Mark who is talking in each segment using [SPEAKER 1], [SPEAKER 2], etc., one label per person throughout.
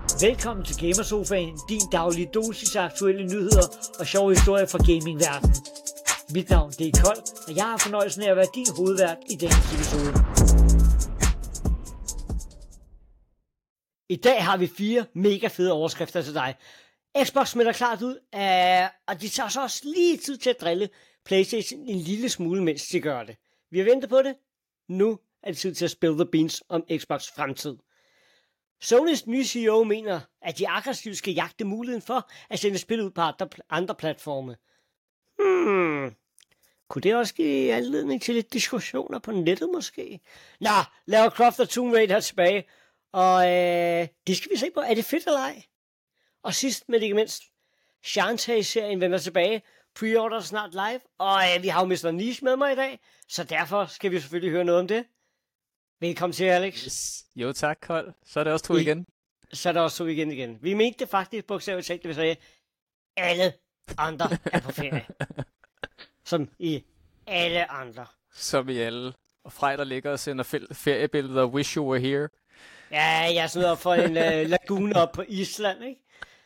[SPEAKER 1] Velkommen til Gamersofaen, din daglige dosis af aktuelle nyheder og sjove historier fra gamingverdenen. Mit navn det er Kold, og jeg har fornøjelsen af at være din hovedvært i denne episode. I dag har vi 4 mega fede overskrifter til dig. Xbox smelter klart ud, og de tager så også lige tid til at drille PlayStation en lille smule, mens de gør det. Vi har ventet på det. Nu er det tid til at spill the beans om Xbox fremtid. Sonys nye CEO mener, at de aggressivt skal jagte muligheden for at sende spil ud på andre platforme. Kunne det også give anledning til lidt diskussioner på nettet måske? Nå, Lara Croft og Tomb Raider tilbage, og det skal vi se på. Er det fedt eller ej? Og sidst men ikke mindst, Shantae-serien vender tilbage. Pre-order snart live, og vi har jo Mr. Niche med mig i dag, så derfor skal vi selvfølgelig høre noget om det. Velkommen til, Alex.
[SPEAKER 2] Yes. Jo tak, Kold. Så er det også to igen.
[SPEAKER 1] Så er det også to igen. Vi mente det faktisk bogstaveligt talt, det vil sige, alle andre er på ferie. Som i alle andre.
[SPEAKER 2] Som i alle. Og Frej, der ligger og sender feriebilleder, wish you were here.
[SPEAKER 1] Ja, jeg sidder op for en lagune op på Island, ikke?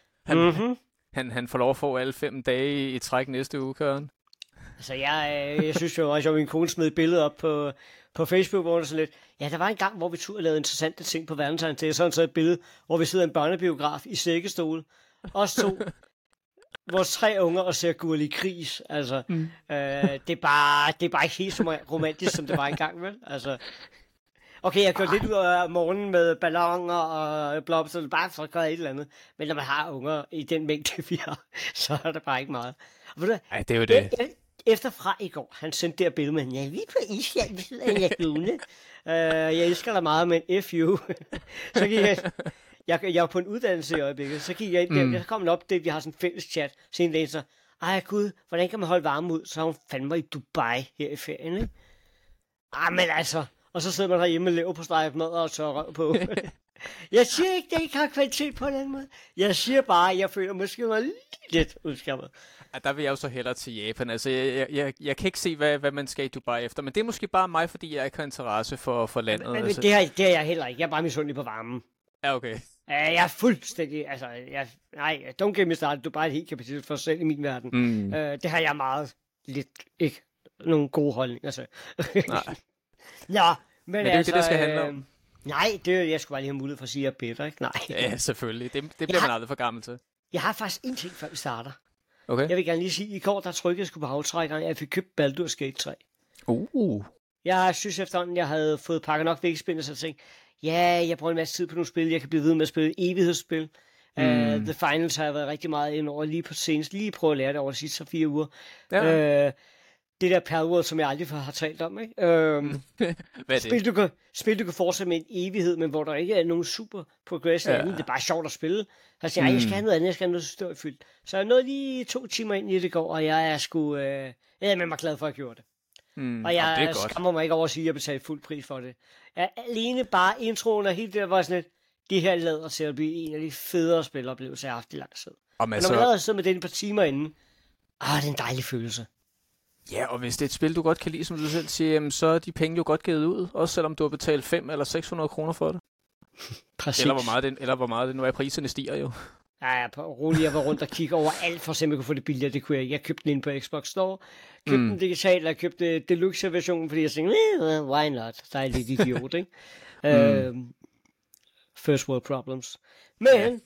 [SPEAKER 2] Han får lov at få alle 5 dage i træk næste uge, Køren.
[SPEAKER 1] Altså, jeg synes jo også, at min kone smed et billede op på Facebook, hvor det sådan lidt, ja, der var en gang, hvor vi turde lave interessante ting på verdenstegn til, sådan så et billede, hvor vi sidder i en børnebiograf i sækkestol, os to, vores 3 unger og ser Gurli Gris, altså, det er bare ikke helt så romantisk, som det var engang, vel? Altså, okay, jeg kørte lidt ud af morgenen med balloner og blomster, bare for at gøre et eller andet, men når man har unger i den mængde, vi har, så er det bare ikke meget.
[SPEAKER 2] Nej, det er jo det.
[SPEAKER 1] Efter fra i går, han sendte det her billede med, ja, vi er på Island, vi sidder i en lagune. Jeg elsker dig meget, men FU. Så gik jeg var på en uddannelse i øjeblikket, så gik jeg ind der, så kom den op, det vi har sådan en fælles chat, så en dag så, ej gud, hvordan kan man holde varme ud? Så hun fandme i Dubai her i ferien, ikke? Men altså, og så sidder man herhjemme med lever på stregmad og tørrer røv på. Jeg siger ikke, at jeg ikke har kvalitet på den måde. Jeg siger bare, at jeg føler måske mig lidt udskammet.
[SPEAKER 2] Ja, der vil jeg jo så hellere til Japan. Altså, jeg kan ikke se, hvad man skal i Dubai efter, men det er måske bare mig, fordi jeg ikke har interesse for landet.
[SPEAKER 1] Men
[SPEAKER 2] altså.
[SPEAKER 1] det har jeg heller ikke. Jeg er bare misundelig på varmen.
[SPEAKER 2] Ja, okay.
[SPEAKER 1] Jeg er fuldstændig, altså, nej, don't get me started. Dubai er et helt kapitel for sig selv i min verden. Det har jeg meget lidt, ikke nogen gode holdninger, altså.
[SPEAKER 2] Nej.
[SPEAKER 1] Nå, men
[SPEAKER 2] det er
[SPEAKER 1] altså,
[SPEAKER 2] det skal handle om.
[SPEAKER 1] Nej, jeg skulle bare lige have mulighed for at sige, at jeg er bedre, ikke? Nej.
[SPEAKER 2] Ja, selvfølgelig. Det bliver man aldrig for gammel til.
[SPEAKER 1] Jeg har faktisk en ting, før vi starter.
[SPEAKER 2] Okay.
[SPEAKER 1] Jeg vil gerne lige sige, at i går, der trykkede jeg sgu på aftrækkeren, at jeg fik købt Baldur's Gate 3. Jeg synes efterhånden, jeg havde fået pakket nok vægspil, så jeg tænkte, ja, jeg bruger en masse tid på nogle spil, jeg kan blive ved med at spille evighedsspil. The Finals har jeg været rigtig meget ind over lige på senest, lige prøve at lære det over de sidste 4 uger. Ja. Det der Palworld, som jeg aldrig har talt om, ikke?
[SPEAKER 2] Hvad er det?
[SPEAKER 1] Spil, du kan fortsætte med en evighed, men hvor der ikke er nogen super progression andet. Det er bare sjovt at spille. Jeg siger, jeg skal have noget andet, jeg skal have noget størfyldt. Så jeg nåede lige 2 timer ind i det går, og jeg er sgu... jeg er mig glad for, at jeg gjorde det. Og jeg skammer mig ikke over at sige, at jeg betalte fuld pris for det. Alene bare introen og helt det, var sådan lidt, det her lader til at blive en af de federe spiloplevelser, jeg har haft i lang tid. Og når man lader sidde med den et par timer inden, det er en dejlig følelse.
[SPEAKER 2] Ja, og hvis det er et spil, du godt kan lide, som du selv siger, så er de penge jo godt givet ud, også selvom du har betalt 500 eller 600 kroner for det.
[SPEAKER 1] Præcis.
[SPEAKER 2] Eller hvor meget det nu er, priserne stiger jo.
[SPEAKER 1] Ja, roligt, jeg var rundt og kigge over alt, for at se, om jeg kunne få det billigere. Det kunne jeg ikke. Jeg købte den inde på Xbox Store. Købte den digitalt, og købte deluxe-versionen, fordi jeg tænkte, why not? Så er jeg lidt idiot, ikke? First world problems. Men,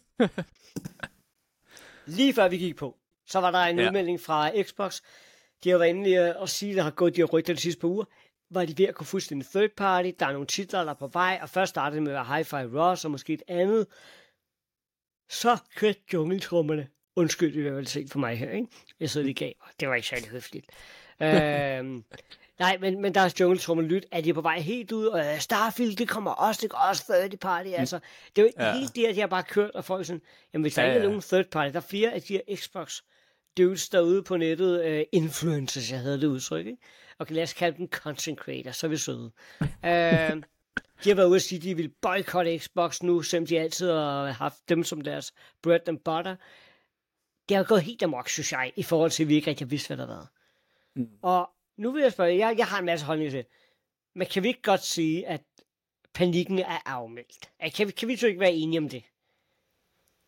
[SPEAKER 1] lige før vi gik på, så var der en udmelding fra Xbox. De har været inde at sige, at der har gået de her rygter de sidste par uger. Var de ved at kunne fuldstændig third party. Der er nogle titler, der er på vej, og først startede det med at Hi-Fi Rush, og måske et andet. Så kørte jungletrummerne. Undskyld, det var vel set for mig her, ikke? Jeg sidder lige gav, det var ikke særlig høfligt. Nej, men der er jungletrummerne lyt, at de er på vej helt ud, og Starfield, det kommer også third party, altså. Det er jo helt det, at jeg har bare kørt, og folk sådan, jamen hvis der ikke er nogen third party, der er 4 af de her Xbox dudes derude på nettet, influencers, jeg havde det udtryk, ikke? Og lad os kalde dem content creators, så er vi søde. De har været ude at sige, at de vil boykotte Xbox nu, selvom de altid har haft dem som deres bread and butter. Det har gået helt amok, synes jeg, i forhold til, at vi ikke rigtig har vidst, hvad der har været. Og nu vil jeg spørge, jeg har en masse holdninger til, men kan vi ikke godt sige, at panikken er afmeldt? Kan vi så ikke være enige om det?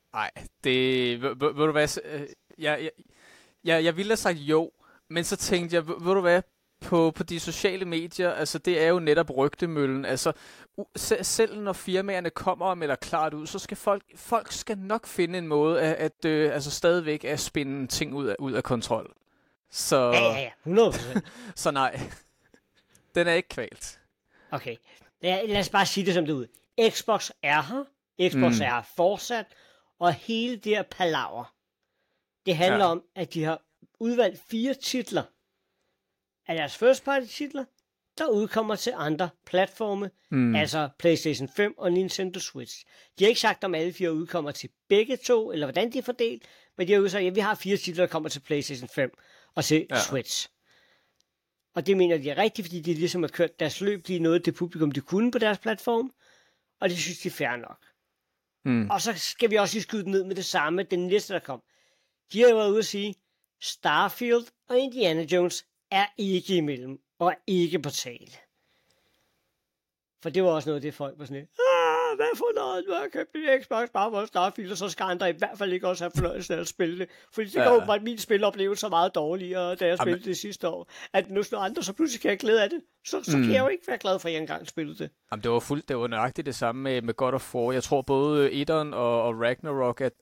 [SPEAKER 2] Nej, det... Ved du hvad? Jeg ville have sagt jo, men så tænkte jeg, ved du hvad? På de sociale medier, altså det er jo netop rygtemøllen. Altså selv når firmaerne kommer og melder klart ud, så skal folk skal nok finde en måde at altså stadigvæk at spinde ting ud af kontrol. Så
[SPEAKER 1] Ja, 100%.
[SPEAKER 2] så nej. Den er ikke kvalt.
[SPEAKER 1] Okay. Lad os bare sige det som det ud. Xbox er her. Xbox er her fortsat. Og hele det her palaver, det handler om, at de har udvalgt 4 titler af deres first party titler, der udkommer til andre platforme, altså PlayStation 5 og Nintendo Switch. De har ikke sagt, om alle 4 udkommer til begge to, eller hvordan de er fordelt, men de har jo sagt, at vi har 4 titler, der kommer til PlayStation 5 og til Switch. Og det mener de er rigtigt, fordi de ligesom har kørt deres løb, de er noget det publikum, de kunne på deres platform, og det synes de er fair nok. Og så skal vi også skyde den ned med det samme, den næste, der kom. De har jo været ude at sige, Starfield og Indiana Jones er ikke imellem, og er ikke på tale. For det var også noget af det, folk var sådan, hvad for noget, du har købt en Xbox bare for Starfield, og så skal andre i hvert fald ikke også have fornøjelsen af at spille det. Fordi det går bare, at min spiloplevelse så meget dårligere, da jeg spillede det sidste år, at nu når andre så pludselig kan jeg glæde af det, så kan jeg jo ikke være glad for, at jeg engang spillede det.
[SPEAKER 2] Jamen, det var nøjagtigt det samme med God of War. Jeg tror både Etteren og Ragnarok, at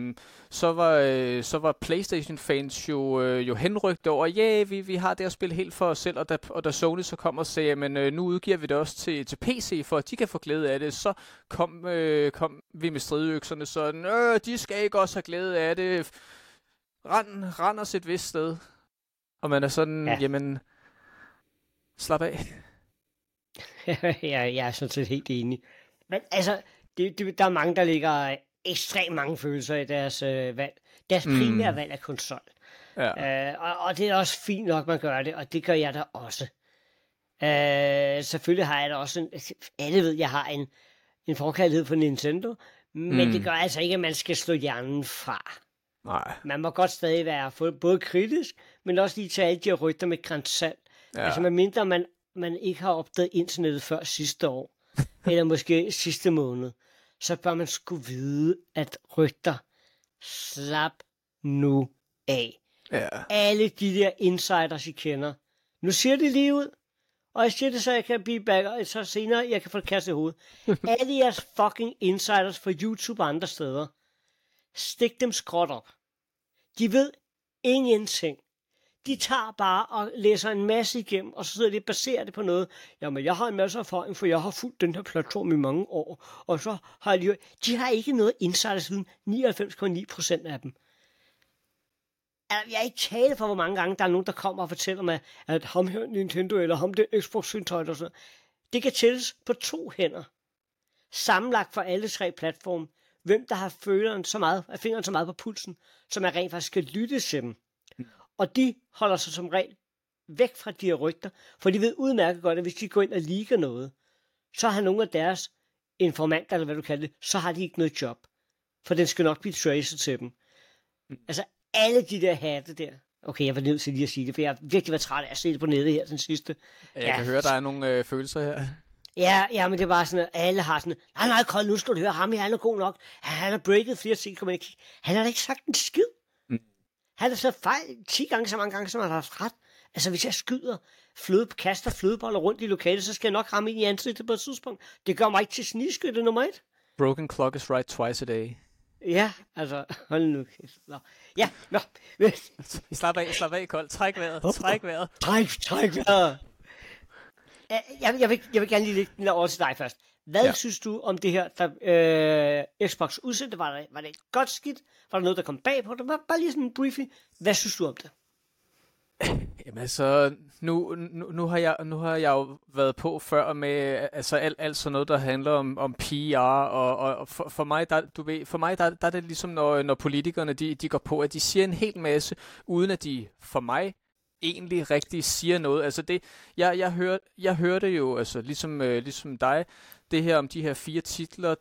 [SPEAKER 2] så var PlayStation-fans jo henrygt over, vi har det at spille helt for os selv, og da Sony så kom og sagde, men nu udgiver vi det også til PC, for at de kan få glæde af det, så kom vi med stridøkserne sådan, de skal ikke også have glæde af det. Rend os et vist sted. Og man er sådan, jamen, slap af.
[SPEAKER 1] Jeg er sådan set helt enig. Men altså, der er mange, der ligger ekstremt mange følelser i deres valg. Deres primære valg er konsol. Ja. Og det er også fint nok, man gør det, og det gør jeg da også. Selvfølgelig har jeg da også alle ved, jeg har en forkærlighed for Nintendo, men det gør altså ikke, at man skal slå hjernen fra.
[SPEAKER 2] Nej.
[SPEAKER 1] Man må godt stadig være både kritisk, men også lige tage alle de her rygter med grænsalt. Ja. Altså medmindre man ikke har opdaget internettet før sidste år, eller måske sidste måned, så bør man sgu vide, at rygter slap nu af. Ja. Alle de der insiders, I kender. Nu siger det lige ud, og jeg siger det, så jeg kan blive back, så senere jeg kan få det kastet i hovedet. Alle jeres fucking insiders fra YouTube og andre steder, stik dem skråt op. De ved ingenting. De tager bare og læser en masse igennem, og så sidder de og baserer det på noget. Jamen, jeg har en masse erfaring, for jeg har fulgt den her platform i mange år, og så har de har ikke noget insidersviden, 99,9% af dem. Jeg er ikke tale for, hvor mange gange der er nogen, der kommer og fortæller mig, at ham her Nintendo, eller ham der Xbox-syntøjt og sådan. Det kan tælles på 2 hænder. Sammenlagt for alle 3 platforme. Hvem der har fingeren så meget på pulsen, som er rent faktisk skal lytte til dem. Og de holder sig som regel væk fra de her rygter, for de ved udmærket godt, at hvis de går ind og liker noget, så har nogle af deres informanter, eller hvad du kalder det, så har de ikke noget job. For den skal nok blive tracet til dem. Altså alle de der hatte der. Okay, jeg var nødt til lige at sige det, for jeg har virkelig været træt af at se det på nettet her, den sidste.
[SPEAKER 2] Jeg kan høre, der er nogle følelser her.
[SPEAKER 1] Ja, men det var sådan, at alle har sådan, nej, Kold, nu skal du høre ham, han er god nok. Han har breaket flere ting, han har da ikke sagt en skid. Han har så fejl 10 gange så mange gange, som han har haft ret. Altså, hvis jeg kaster flødeboller rundt i lokalet, så skal jeg nok ramme ind i ansigtet på et tidspunkt. Det gør mig ikke til snigskytte nummer 1.
[SPEAKER 2] Broken clock is right twice a day.
[SPEAKER 1] Ja, altså, hold nu. Ja, nå.
[SPEAKER 2] Slap af, Kold. Træk vejret. Træk
[SPEAKER 1] vejret. Jeg vil gerne lige lægge den over til dig først. Hvad synes du om det her, der Xbox udsendte? Var det et godt skidt? Var der noget, der kom bag på det? Bare lige sådan en briefing. Hvad synes du om det?
[SPEAKER 2] Jamen altså, nu har jeg jo været på før med altså alt sådan noget, der handler om PR, og for mig, der er det ligesom, når politikerne de går på, at de siger en hel masse, uden at de for mig egentlig rigtig siger noget. Altså det, jeg hørte jo, altså ligesom dig, det her om de her 4 titler,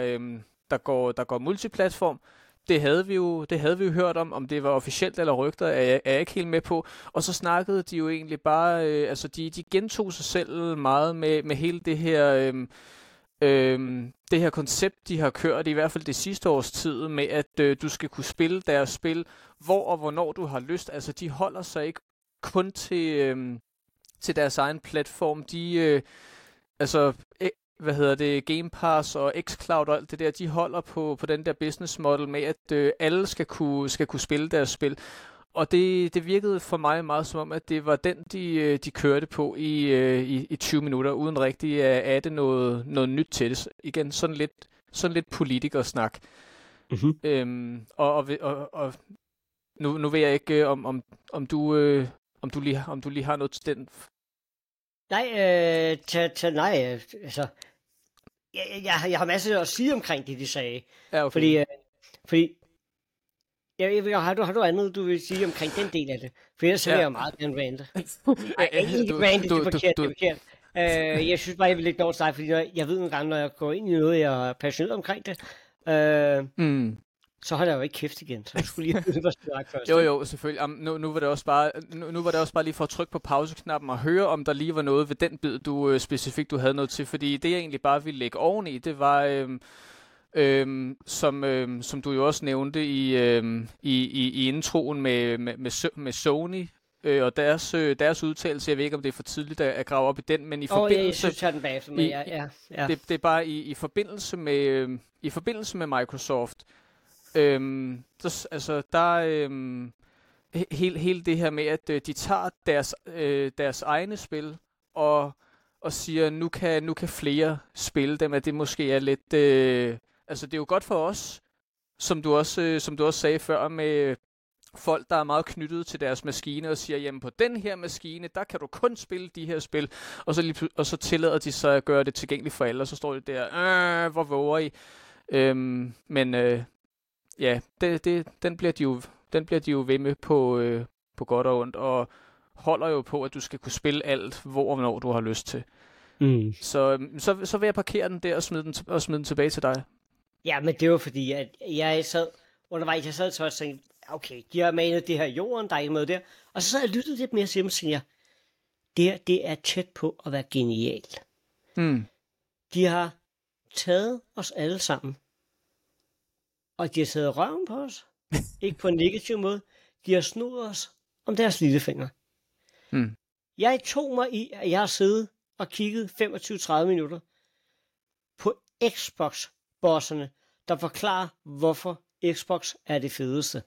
[SPEAKER 2] der går multiplatform. Det havde vi jo hørt om det var officielt eller rygter, er jeg ikke helt med på. Og så snakkede de jo egentlig bare, altså de gentog sig selv meget med hele det her, det her koncept, de har kørt, i hvert fald det sidste års tid, med at du skal kunne spille deres spil, hvor og hvornår du har lyst. Altså, de holder sig ikke kun til deres egen platform. De, Game Pass og xCloud og alt det der, de holder på den der business model med, at alle skal kunne spille deres spil. Og det virkede for mig meget som om, at det var den, de kørte på i 20 minutter, uden rigtig at adde noget nyt til det. Igen, sådan lidt politikersnak. Mm-hmm. Og nu ved jeg ikke, om du lige har noget til den.
[SPEAKER 1] Nej, nej, altså, jeg har masser at sige omkring det, de sagde.
[SPEAKER 2] Ja, okay.
[SPEAKER 1] Fordi har du andet, du vil sige omkring den del af det? For ellers vil jeg meget gerne rante. Nej, ikke rante, det er forkert. Jeg synes bare, jeg vil lægge over til dig, fordi jeg ved nogle gange, når jeg går ind i noget, jeg er passioneret omkring det, så holder jeg jo ikke kæft igen, så jeg skulle lige vide, hvad jeg først.
[SPEAKER 2] Jo, selvfølgelig. Nu var det også bare lige for at trykke på pauseknappen og høre, om der lige var noget ved den bid, du specifikt havde noget til, fordi det jeg egentlig bare ville lægge oveni, det var, som du jo også nævnte i introen med Sony, og deres udtalelse, jeg ved ikke, om det er for tidligt at grave op i den, men i forbindelse...
[SPEAKER 1] jeg synes, den bagefter, men ja.
[SPEAKER 2] Det er bare i forbindelse med Microsoft. Hele det her med, at de tager deres egne spil og siger, nu kan flere spille dem, at det måske er lidt... det er jo godt for os, som du også sagde før, med folk, der er meget knyttet til deres maskine og siger, jamen på den her maskine, der kan du kun spille de her spil, og så tillader de sig at gøre det tilgængeligt for alle, og så står det der, hvor våger I? Ja, den bliver de jo ved med på godt og ondt, og holder jo på, at du skal kunne spille alt, hvor og hvornår du har lyst til. Så vil jeg parkere den der og smide den tilbage til dig.
[SPEAKER 1] Ja, men det var fordi, at jeg sad og tænkte, okay, de har malet det her jorden, der er ikke noget der, og så sad jeg og lyttede lidt mere til dem og tænkte, det er tæt på at være genialt. De har taget os alle sammen, og de har taget røven på os. Ikke på en negativ måde. De har snudt os om deres lillefinger. Jeg tog mig i, at jeg har siddet og kigget 25-30 minutter på Xbox-bosserne, der forklarer, hvorfor Xbox er det fedeste.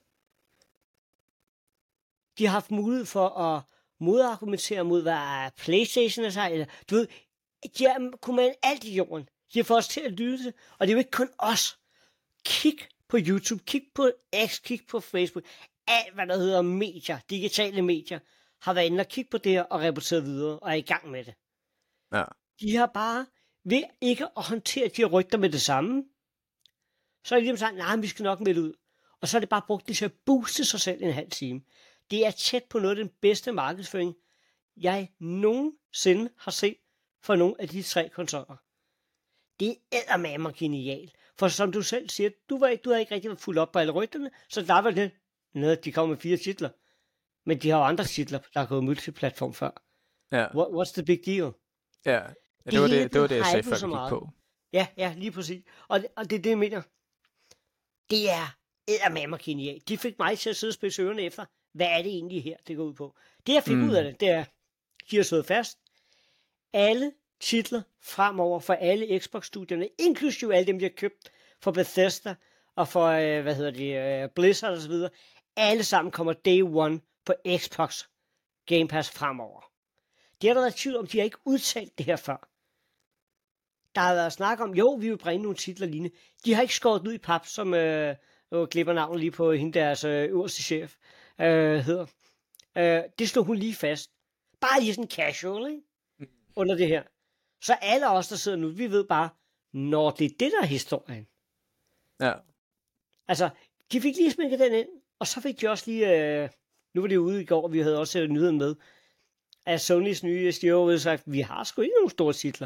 [SPEAKER 1] De har haft mulighed for at modargumentere mod, hvad PlayStation er sig, eller du ved, de har kunnet alt i jorden. De har fået os til at lytte, og det er jo ikke kun os. Kig på YouTube, kig på X, kig på Facebook. Alt, hvad der hedder medier, digitale medier, har været inde og kigge på det her og rapporteret videre og er i gang med det.
[SPEAKER 2] Ja.
[SPEAKER 1] De har bare ved ikke at håndtere de her rygter med det samme, så er de sagt, nej, vi skal nok melde ud. Og så er det bare brugt det til at booste sig selv en halv time. Det er tæt på noget af den bedste markedsføring, jeg nogensinde har set for nogle af de 3 konsoller. Det er eddermame genialt. For som du selv siger, du havde ikke rigtig været fuldt op på alle rygterne, så der var det noget, de kom med 4 titler. Men de har jo andre titler, der er gået multiplatform før.
[SPEAKER 2] Ja.
[SPEAKER 1] What's the big deal?
[SPEAKER 2] Ja, det var det, jeg sagde før, vi gik på.
[SPEAKER 1] Ja, lige præcis. Og det er det, jeg mener. Det er eddermame genialt. De fik mig til at sidde og spidse ørerne efter, hvad er det egentlig her, det går ud på. Det jeg fik ud af det er, de har slået fast, alle titler fremover for alle Xbox-studierne, inklusive alle dem, de har købt for Bethesda og for, Blizzard og så videre, alle sammen kommer day one på Xbox Game Pass fremover. Det har der været tvivl om, de har ikke udtalt det her før. Der har været snak om, jo, vi vil bringe nogle titler lignende. De har ikke skåret ud i pap, som glipper navnet lige på hende, deres øverste chef hedder. Det slog hun lige fast. Bare lige sådan casual, ikke? Under det her. Så alle os, der sidder nu, vi ved bare, når det er det, der er historien.
[SPEAKER 2] Ja.
[SPEAKER 1] Altså, de fik lige smækket den ind, og så fik de også lige, nu var det ude i går, og vi havde også nyheden med, at Sonys nye CEO havde sagt, vi har sgu ikke nogen store titler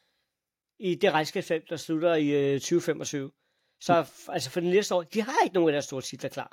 [SPEAKER 1] i det regnskabsfelt, der slutter i 2025. Så altså for det næste år, de har ikke nogen af deres store titler klar.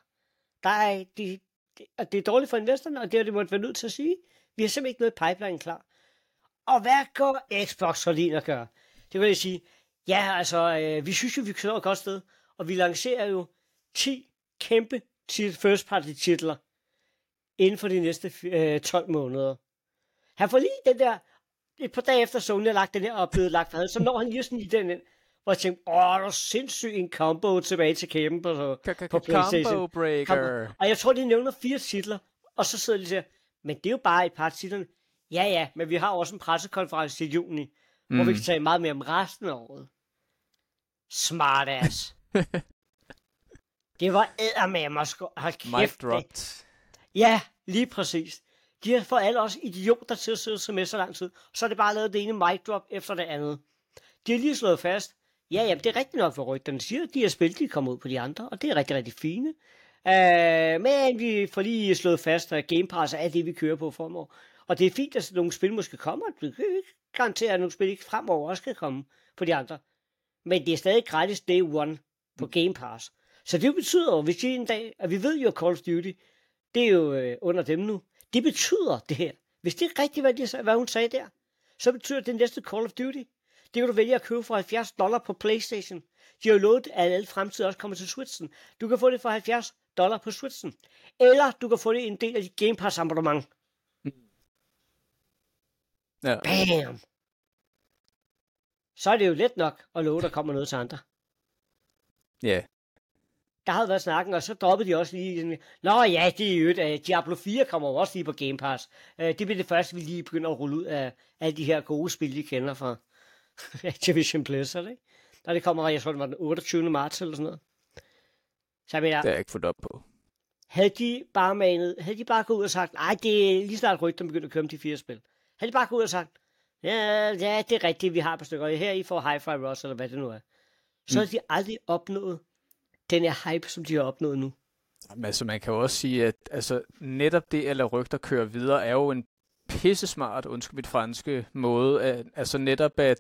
[SPEAKER 1] Det er dårligt for investorerne, og det har de måtte være nødt til at sige. Vi har simpelthen ikke noget pipeline klar. Og hvad går Xbox så lige at gøre? Det vil jeg sige, Ja, altså, vi synes jo, vi kører et godt sted, og vi lancerer jo 10 kæmpe first party titler inden for de næste 12 måneder. Han får lige den der, et par dage efter Sony har lagt den her og blevet lagt for, så når han lige sådan i den ind, hvor jeg tænkte, der er sindssygt en combo tilbage til kæben på PlayStation.
[SPEAKER 2] Combo breaker.
[SPEAKER 1] Og jeg tror, de nævner 4 titler, og så sidder de og siger, men det er jo bare et par titler. Ja, men vi har også en pressekonference i juni, hvor vi kan tale meget mere om resten af året. Smart ass. Det var eddermame at
[SPEAKER 2] Mic dropped.
[SPEAKER 1] Ja, lige præcis. De har fået alle os idioter til at sidde med så lang tid, så er det bare lavet det ene mic drop efter det andet. De har lige slået fast, ja, det er rigtigt nok, for rygterne siger, at de her spil, de kommer ud på de andre, og det er rigtig, rigtig fine. Men vi får lige slået fast, at Game Pass er det, vi kører på fremover. Og det er fint, at nogle spil måske kommer. Du kan ikke garantere, at nogle spil ikke fremover også skal komme på de andre. Men det er stadig gratis day one på Game Pass. Så det betyder jo, hvis en dag, at vi ved jo, at Call of Duty, det er jo under dem nu. Det betyder det her. Hvis det er rigtigt, hvad hun sagde der, så betyder det næste Call of Duty. Det kan du vælge at købe for $70 på PlayStation. De har jo lovet, at alle fremtiden også kommer til Switchen. Du kan få det for $70 på Switchen. Eller du kan få det en del af dit Game Pass abonnement.
[SPEAKER 2] Ja.
[SPEAKER 1] Bam! Så er det jo let nok at love, der kommer noget til andre.
[SPEAKER 2] Ja. Yeah.
[SPEAKER 1] Der havde været snakken, og så droppede de også lige. Nå ja, det er jo Diablo 4 kommer jo også lige på Game Pass. Det bliver det første, vi lige begynder at rulle ud af alle de her gode spil, vi kender fra Activision Blizzard, ikke? Og det kommer, jeg tror, det var den 28. marts eller sådan noget. Så jeg mener,
[SPEAKER 2] det er jeg ikke fået op på.
[SPEAKER 1] Havde de bare gået ud og sagt, nej, det er lige snart rygter, begynder at køre de 4 spil. Havde de bare gået ud og sagt, ja, det er rigtigt, vi har et par stykker, her I får Hi-Fi Rush, eller hvad det nu er. Så har de aldrig opnået den her hype, som de har opnået nu.
[SPEAKER 2] Jamen, altså, man kan jo også sige, at altså, netop det at lade rygter køre videre, er jo en pissesmart, undskyld mit franske, måde. Altså netop at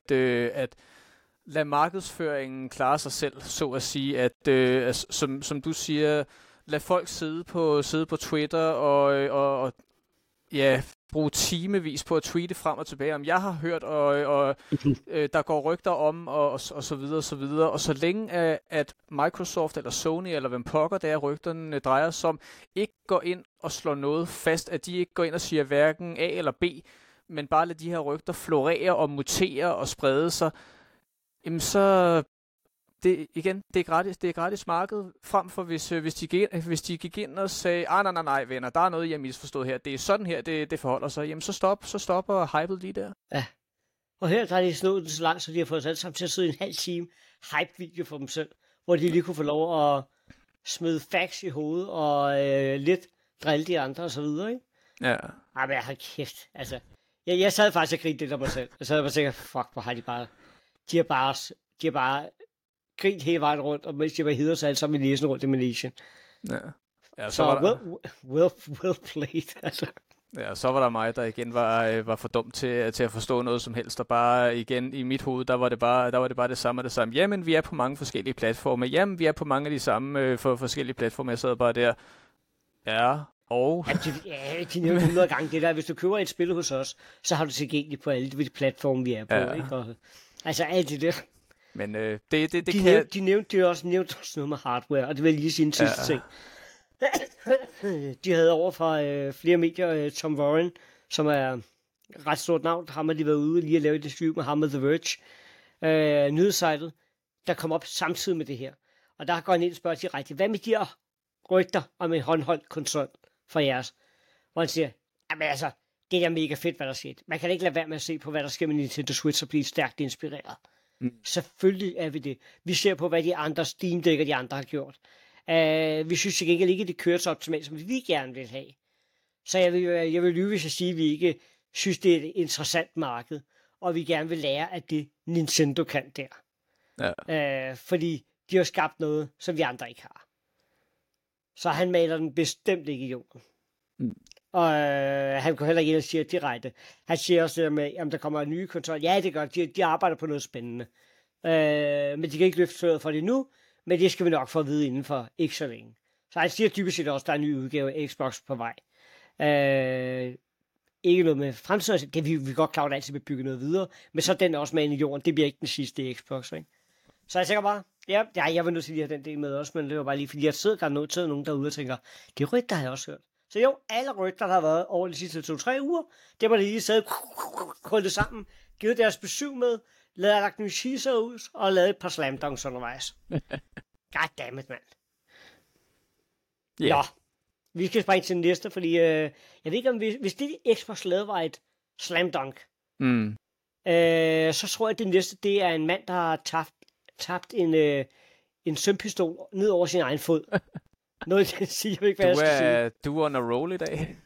[SPEAKER 2] lade markedsføringen klare sig selv, så at sige, at som du siger, lad folk sidde på Twitter og ja, bruge timevis på at tweete frem og tilbage, om jeg har hørt, og der går rygter om, og så videre, og så videre. Og så længe at Microsoft eller Sony, eller hvem pokker der rygterne drejer sig om, ikke går ind og slår noget fast, at de ikke går ind og siger hverken A eller B, men bare lader de her rygter florere og mutere og sprede sig, jamen så det er gratis marked, frem for hvis de gik ind og sagde, nej, venner, der er noget, jeg har misforstået her, det er sådan her, det forholder sig, jamen så stopper hypet lige der.
[SPEAKER 1] Ja, og her der har de snået den så langt, så de har fået os alle sammen til at sidde i en halv time hype-video for dem selv, hvor de lige kunne få lov at smide facts i hovedet, og lidt drille de andre og så videre, ikke?
[SPEAKER 2] Ja.
[SPEAKER 1] Ej, men kæft, altså, jeg sad faktisk og grinte lidt af mig selv, jeg sad og tænkte, fuck, hvor har de har bare grint hele vejen rundt, og mens de var hedder sig alle sammen i næsen rundt i Malaysia.
[SPEAKER 2] Ja,
[SPEAKER 1] så well played, altså.
[SPEAKER 2] Ja, så var der mig, der igen var for dum til at forstå noget som helst, og bare igen i mit hoved, der var det bare det samme. Jamen, vi er på mange forskellige platforme. Jamen, vi er på mange af de samme forskellige platforme. Jeg sad bare der. Ja, og...
[SPEAKER 1] de nævnte 100 gange det der. Hvis du køber et spil hos os, så har du tilgængeligt på alle de platforme, vi er på, ikke? Og, altså alt det der.
[SPEAKER 2] Men
[SPEAKER 1] de nævnte også noget med hardware, og det vil lige sige en sidste ting. De havde over fra flere medier, Tom Warren, som er ret stort navn, ham har de været ude lige at lave et interview med ham med The Verge, nyhedssejlet, der kom op samtidig med det her. Og der går han ind og spørger direkte, hvad med de her rygter om en håndholdt konsol for jeres? Hvor han siger, jamen altså, det er mega fedt, hvad der sker. Man kan ikke lade være med at se på, hvad der sker med Nintendo Switch og blive stærkt inspireret. Selvfølgelig er vi det. Vi ser på, hvad de andre Steam Deck og de andre har gjort. Vi synes ikke, at det kører så optimalt, som vi gerne vil have. Så jeg vil lyve, hvis jeg siger, at vi ikke synes, det er et interessant marked, og vi gerne vil lære, at det Nintendo kan der. Ja. Fordi de har skabt noget, som vi andre ikke har. Så han maler den bestemt ikke i jorden. Og han kunne heller ikke sige direkte. Han siger også det med, at der kommer en ny kontrol. Ja, det gør de arbejder på noget spændende. Men de kan ikke løfte sløret for det nu, men det skal vi nok få at vide inden for ikke så længe. Så han siger dybest set også, at der er en ny udgave af Xbox på vej. Ikke noget med fremtiden. Det vi godt klare, at altid vil bygge noget videre, men så den også med ind i jorden. Det bliver ikke den sidste Xbox, ikke? Så jeg tænker bare, ja, jeg vil nu sige, at den del med også, men det var bare lige, fordi jeg sidder godt noteret nogen derude og tænker, det rygter har jeg også hørt. Så jo, alle rygter, der har været over de sidste 2-3 uger, det var det lige siddet, krøllet sammen, givet deres besøg med, lagt nye cheeser ud, og lavet et par slam dunks undervejs. Goddammit, mand. Yeah. Nå, vi skal springe til den næste, fordi jeg ved ikke, om hvis det Xbox lavede var et slam dunk, så tror jeg, at det næste, det er en mand, der har tabt en sømpistol ned over sin egen fod. Noget, det siger jeg ikke, hvad jeg skal sige.
[SPEAKER 2] Du er on a roll i dag.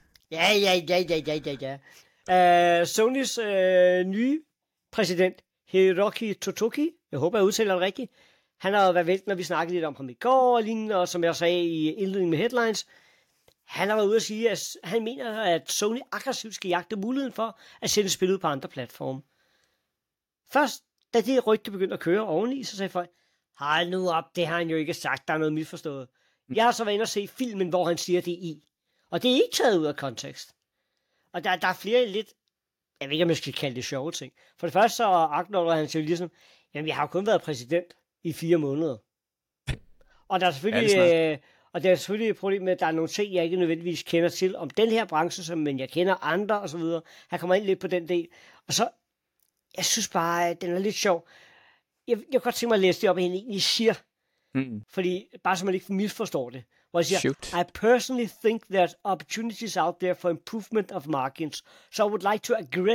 [SPEAKER 1] Ja. Sonys nye præsident, Hiroki Totoki, jeg håber, jeg udtaler det rigtigt. Han har været vælt, når vi snakkede lidt om ham i går og lignende, og som jeg sagde i indledningen med headlines, han har været ude at sige, at han mener, at Sony aggressivt skal jagte muligheden for at sende spil ud på andre platforme. Først, da det rygte begyndte at køre oveni, så sagde folk, hold nu op, det har han jo ikke sagt, der er noget misforstået. Jeg har så været inde og se filmen, hvor han siger det i. Og det er ikke taget ud af kontekst. Og der er flere lidt, jeg ved ikke, om jeg skal kalde det sjove ting. For det første så acknowledger han sig ligesom, jamen vi har jo kun været præsident i 4 måneder. Og der er selvfølgelig, et problem med, at der er nogle ting, jeg ikke nødvendigvis kender til om den her branche, men jeg kender andre og så videre. Han kommer ind lidt på den del. Og så, jeg synes bare, at den er lidt sjov. Jeg kan godt tænke mig at læse det op, hvad han egentlig siger. Fordi, bare så man ikke misforstår det. Hvor jeg siger, I personally think there's opportunities out there for improvement of margins. So I would like to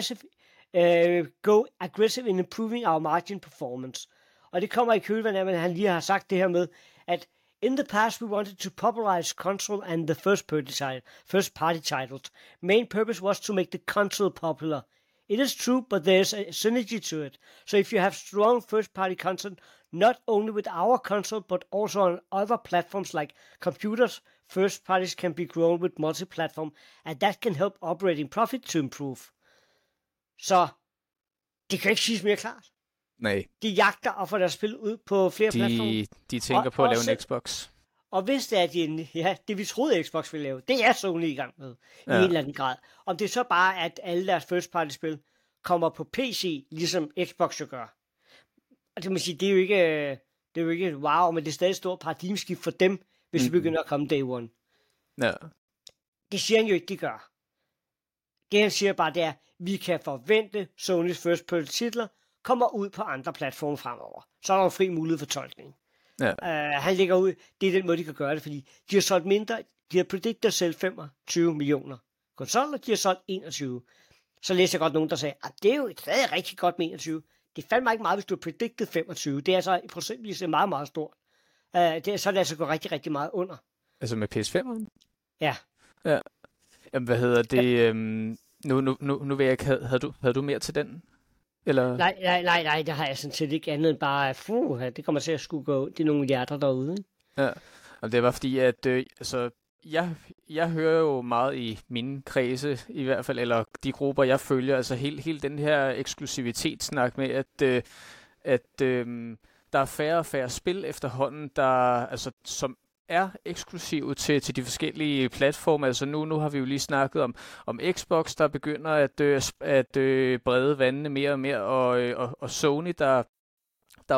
[SPEAKER 1] go aggressive in improving our margin performance. Og det kommer i kølvandet af, at han lige har sagt det her med, at in the past we wanted to popularize console and the first party titles. Main purpose was to make the console popular. It is true, but there's a synergy to it. So if you have strong first party content, not only with our console, but also on other platforms like computers, first parties can be grown with multi-platform, and that can help operating profit to improve. Så det kan ikke siges mere klart.
[SPEAKER 2] Nej.
[SPEAKER 1] De jagter og får deres spil ud på flere platforme.
[SPEAKER 2] De tænker på at lave en Xbox.
[SPEAKER 1] Og hvis det er, det vi troede Xbox ville lave, det er Sony i gang med, i en eller anden grad. Om det så bare at alle deres first party spil kommer på PC, ligesom Xbox jo gør. Og det må sige, det er jo ikke wow, men det er stadig et stort paradigmeskift for dem, hvis det begynder at komme day one.
[SPEAKER 2] Ja.
[SPEAKER 1] Det siger han jo ikke, de gør. Det han siger bare, det er, vi kan forvente Sonys first party titler kommer ud på andre platforme fremover. Så er der jo fri mulighed for tolkning.
[SPEAKER 2] Ja.
[SPEAKER 1] Han lægger ud, det er den måde, de kan gøre det, fordi de har solgt mindre, de har predicted selv 25 millioner konsoller, de har solgt 21. Så læste jeg godt nogen, der sagde, at det er jo stadig rigtig godt med 21. Det fandt mig ikke meget, hvis du har predicted 25. Det er altså i procentvis meget, meget stort. Så er det altså gået rigtig, rigtig meget under.
[SPEAKER 2] Altså med PS5'eren?
[SPEAKER 1] Ja.
[SPEAKER 2] Jamen, hvad hedder det? Nu ved jeg ikke, havde du mere til den? Eller?
[SPEAKER 1] Nej, det har jeg sådan set ikke andet end bare, det kommer til at skulle gå, det er nogle hjerter derude. Ikke?
[SPEAKER 2] Ja, og det var fordi, at jeg hører jo meget i mine kredse, i hvert fald, eller de grupper, jeg følger, altså hele den her eksklusivitetssnak med, at der er færre og færre spil efterhånden, som er eksklusive til de forskellige platforme. Altså nu har vi jo lige snakket om Xbox, der begynder at brede vandene mere og mere, og Sony, der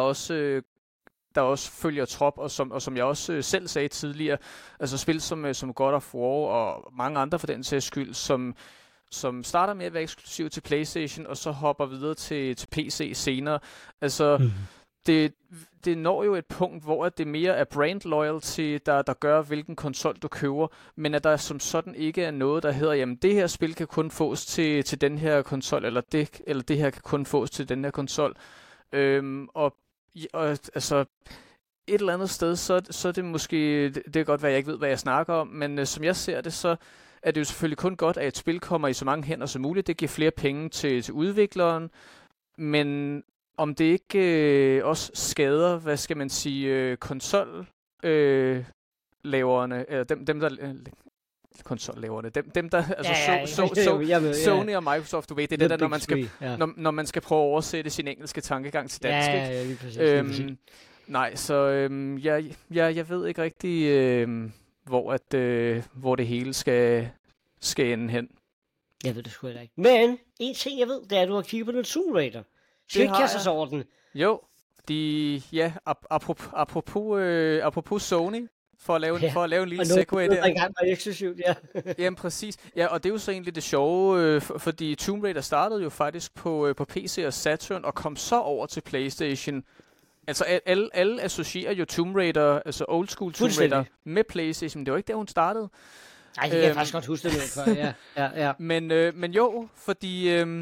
[SPEAKER 2] også følger trop, og som jeg også selv sagde tidligere, altså spil som God of War og mange andre for den sags skyld, som starter med at være eksklusiv til PlayStation, og så hopper videre til PC senere. Altså, det når jo et punkt, hvor det mere er brand loyalty, der gør, hvilken konsol du køber, men at der som sådan ikke er noget, der hedder, jamen det her spil kan kun fås til den her konsol, eller det her kan kun fås til den her konsol. Og altså et eller andet sted, så er det måske, det kan godt være, jeg ikke ved, hvad jeg snakker om, men som jeg ser det, så er det jo selvfølgelig kun godt, at et spil kommer i så mange hænder som muligt. Det giver flere penge til udvikleren, men om det ikke også skader, hvad skal man sige, konsollaverne, eller dem der konsollaverne, dem der, altså Sony og Microsoft, du ved, det er det der, når man skal prøve at oversætte sin engelske tankegang til dansk.
[SPEAKER 1] Ja, lige præcis.
[SPEAKER 2] Nej, så jeg ved ikke rigtig, hvor det hele skal ende hen.
[SPEAKER 1] Jeg ved det sgu ikke. Men en ting jeg ved, det er, at du har kigget på den Tomb Raider. Skal vi ikke kaste os over den?
[SPEAKER 2] Jo, Fordi, ja, apropos Sony, for at lave en lille segway der.
[SPEAKER 1] Og gang var eksklusivt, ja.
[SPEAKER 2] Jamen præcis. Ja, og det er jo så egentlig det sjove, fordi Tomb Raider startede jo faktisk på PC og Saturn, og kom så over til PlayStation. Altså alle associerer jo Tomb Raider, altså old school Tomb Raider, med PlayStation. Det var ikke der, hun startede.
[SPEAKER 1] Nej, det kan jeg faktisk godt huske det for, ja.
[SPEAKER 2] Men jo, fordi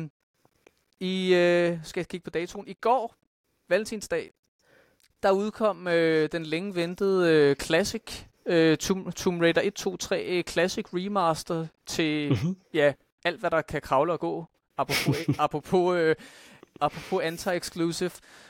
[SPEAKER 2] skal jeg kigge på datoen, i går, Valentinsdag, der udkom den længe ventede Classic Tomb Raider 1, 2, 3 Classic Remaster til alt, hvad der kan kravle og gå. Apropos anti-exclusive.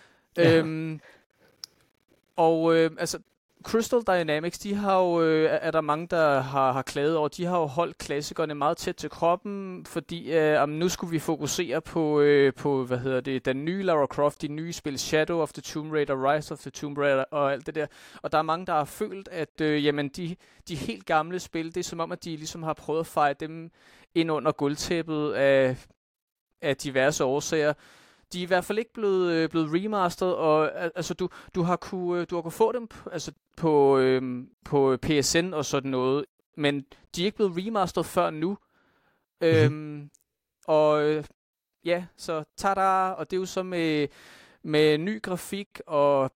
[SPEAKER 2] Altså Crystal Dynamics, de har jo, er der mange, der har klaget over, de har jo holdt klassikerne meget tæt til kroppen, fordi nu skulle vi fokusere på den nye Lara Croft, de nye spil Shadow of the Tomb Raider, Rise of the Tomb Raider og alt det der. Og der er mange, der har følt, at de helt gamle spil, det er som om, at de ligesom har prøvet at feje dem ind under gulvtæppet af diverse årsager. De er i hvert fald ikke blevet remasteret, og altså du har kunne få dem på PSN og sådan noget, men de er ikke blevet remasteret før nu. Så tada, og det er jo så med ny grafik og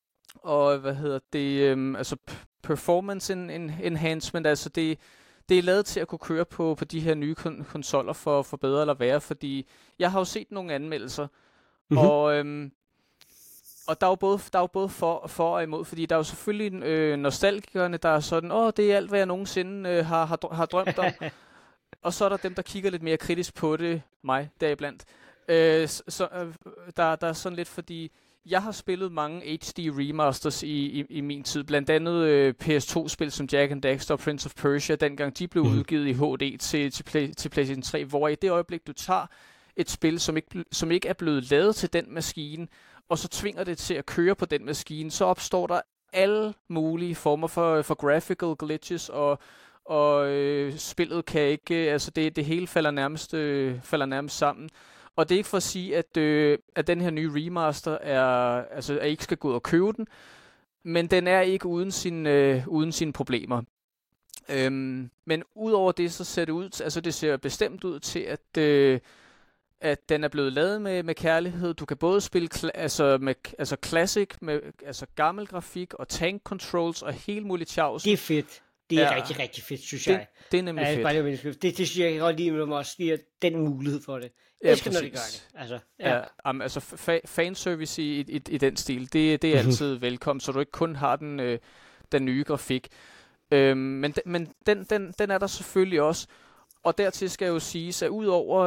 [SPEAKER 2] performance enhancement, altså det er lavet til at kunne køre på de her nye konsoller for bedre eller værre, fordi jeg har jo set nogle anmeldelser, og der er jo både for og imod, fordi der er jo selvfølgelig nostalgikerne, der er sådan, det er alt, hvad jeg nogensinde har drømt om, og så er der dem, der kigger lidt mere kritisk på det, mig deriblandt. Der er sådan lidt, fordi jeg har spillet mange HD remasters i min tid, blandt andet PS2-spil som Jak and Daxter og Prince of Persia, dengang de blev udgivet i HD til PlayStation 3, hvor i det øjeblik, du tager et spil, som ikke er blevet lavet til den maskine, og så tvinger det til at køre på den maskine, så opstår der alle mulige former for graphical glitches, og spillet kan ikke, altså det hele falder nærmest sammen. Og det er ikke for at sige, at den her nye remaster at I ikke skal gå ud og købe den, men den er ikke uden sine problemer. Men udover det, så ser det ud, altså det ser bestemt ud til, at den er blevet lavet med kærlighed. Du kan både spille classic med gammel grafik og tank controls og helt muligt tjavs.
[SPEAKER 1] Det er fedt. Det er rigtig, rigtig fedt, synes jeg.
[SPEAKER 2] Det er nemlig fedt.
[SPEAKER 1] Det synes jeg godt lide, at man også giver den mulighed for det. Jeg skal, når det gør det.
[SPEAKER 2] Fanservice i den stil, det er altid velkommen, så du ikke kun har den nye grafik. Men den er der selvfølgelig også. Og dertil skal jeg jo sige, at udover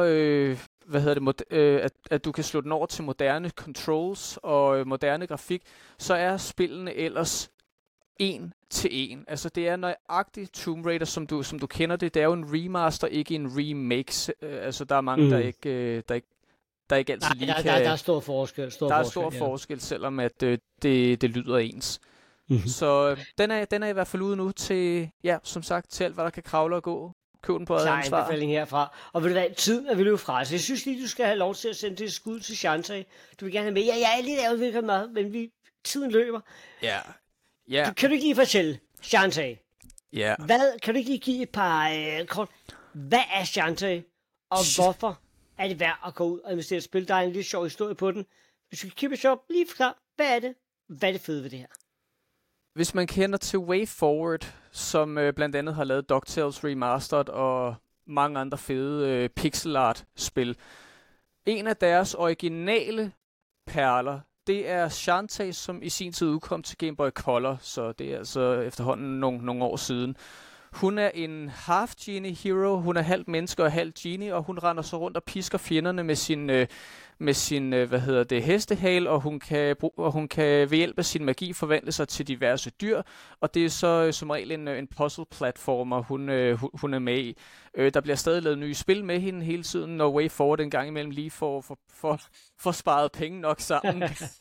[SPEAKER 2] at du kan slå den over til moderne controls og moderne grafik, så er spillene ellers en til en. Altså det er nøjagtigt Tomb Raider, som du kender det. Det er jo en remaster, ikke en remake. Altså der er mange, der ikke altid lige kan...
[SPEAKER 1] Der er stor forskel.
[SPEAKER 2] Der er stor forskel, selvom at det lyder ens. Så den er i hvert fald ude nu til, som sagt, til alt, hvad der kan kravle og gå. Køb den på
[SPEAKER 1] ansvar. Klar anbefaling herfra. Og ved du hvad, tiden er vi løbet fra. Så jeg synes lige, du skal have lov til at sende det skud til Shantae. Du vil gerne have med. Ja, jeg er lidt ærgerlig med, men tiden løber.
[SPEAKER 2] Ja. Yeah.
[SPEAKER 1] Kan du ikke lige fortælle, Shantae?
[SPEAKER 2] Ja.
[SPEAKER 1] Kan du ikke lige give et par kort? Hvad er Shantae, og hvorfor er det værd at gå ud og investere i spil? Der er en lidt sjov historie på den. Hvis du kan keep it short, lige forklare, hvad er det? Hvad er det fede ved det her?
[SPEAKER 2] Hvis man kender til WayForward, som blandt andet har lavet DuckTales Remastered og mange andre fede pixel art spil. En af deres originale perler, det er Shantae, som i sin tid udkom til Game Boy Color, så det er altså efterhånden nogle år siden. Hun er en half-genie hero, hun er halvt menneske og halvt genie, og hun render så rundt og pisker fjenderne med sin hestehale, og hun kan ved hjælp af sin magi forvandle sig til diverse dyr, og det er så som regel en puzzle-platformer, hun er med i. Der bliver stadig lavet nye spil med hende hele tiden, når WayForward en gang imellem lige får sparet penge nok sammen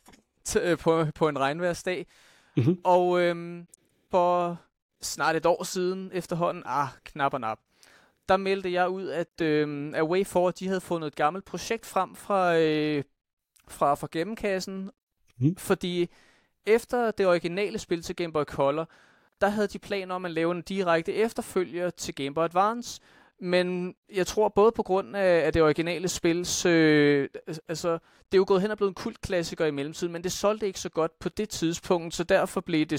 [SPEAKER 2] på en regnvejrsdag. Og for snart et år siden efterhånden, knap og nap, der meldte jeg ud, at WayForward, de havde fundet et gammelt projekt frem fra gemmekassen, Fordi efter det originale spil til Game Boy Color, der havde de planer om at lave en direkte efterfølger til Game Boy Advance, men jeg tror både på grund af det originale spils, altså det er jo gået hen og blevet en kultklassiker i mellemtiden, men det solgte ikke så godt på det tidspunkt, så derfor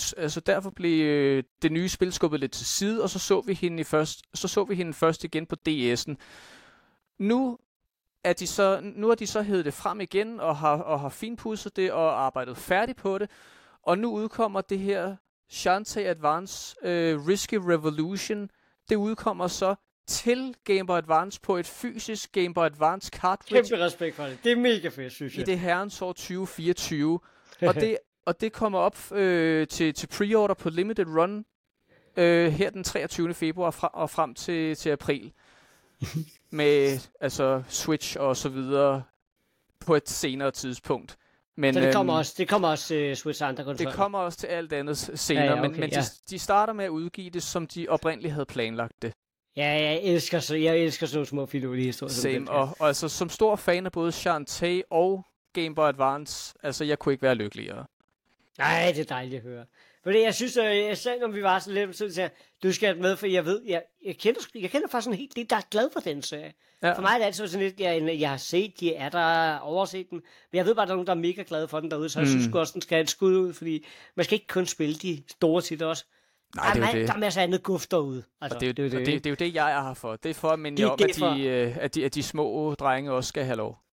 [SPEAKER 2] blev det nye spil skubbet lidt til side, og så vi hende først igen på DS'en. Nu har de så hævet det frem igen og har finpudset det og arbejdet færdigt på det, og nu udkommer det her Shantae Advance Risky Revolution. Det udkommer så til Game Boy Advance på et fysisk Game Boy Advance cartridge.
[SPEAKER 1] Kæmpe respekt for det. Det er mega fedt, synes jeg.
[SPEAKER 2] I det herrens år 2024. og det kommer op til pre-order på Limited Run her den 23. februar og frem til april. Med altså Switch og så videre på et senere tidspunkt. Men,
[SPEAKER 1] så det kommer også Switch andre konsoller?
[SPEAKER 2] Det kommer også til alt andet senere, men de starter med at udgive det, som de oprindeligt havde planlagt det.
[SPEAKER 1] Ja, jeg elsker sådan nogle små finurlige historier.
[SPEAKER 2] Same, og altså som stor fan af både Shantae og Game Boy Advance, altså jeg kunne ikke være lykkeligere. Nej,
[SPEAKER 1] det er dejligt at høre. Fordi jeg synes, jeg sagde, når vi var så lidt, så sagde du skal have med, for jeg ved, jeg kender faktisk en helt del, der er glad for den serie. Ja. For mig er det altid sådan lidt, jeg har set, de er der, overset den, men jeg ved bare, at der er nogen, der er mega glade for den derude, så jeg synes også, den skal have et skud ud, fordi man skal ikke kun spille de store titler også.
[SPEAKER 2] Nej, det er jo det.
[SPEAKER 1] Der er masser af andet guf derude. Altså,
[SPEAKER 2] og det er jo det, jeg er her for. Det er for at minde jer om, at de små drenge også skal have lov.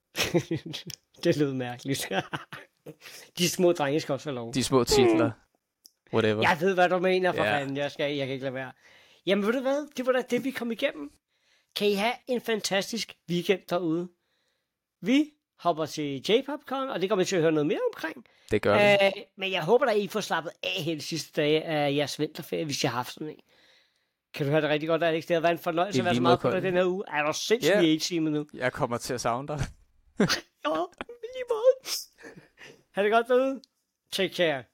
[SPEAKER 1] Det lyder mærkeligt. De små drenge skal også have lov.
[SPEAKER 2] De små titler. Whatever.
[SPEAKER 1] Jeg ved, hvad du mener, for fanden. Jeg kan ikke lade være. Jamen, ved du hvad? Det var da det, vi kom igennem. Kan I have en fantastisk weekend derude? Vi hopper til J-Popcorn, og det kommer vi til at høre noget mere omkring.
[SPEAKER 2] Det gør vi.
[SPEAKER 1] Men jeg håber, at I får slappet af her de sidste dage af jeres vinterferie, hvis jeg har haft sådan en. Kan du høre det rigtig godt, Alex? Det har været en fornøjelse at være så meget på dig den her uge. Er du sindssygt i 8 timer nu?
[SPEAKER 2] Jeg kommer til at savne dig.
[SPEAKER 1] Ja, lige måde. Ha' det godt derude. Take care.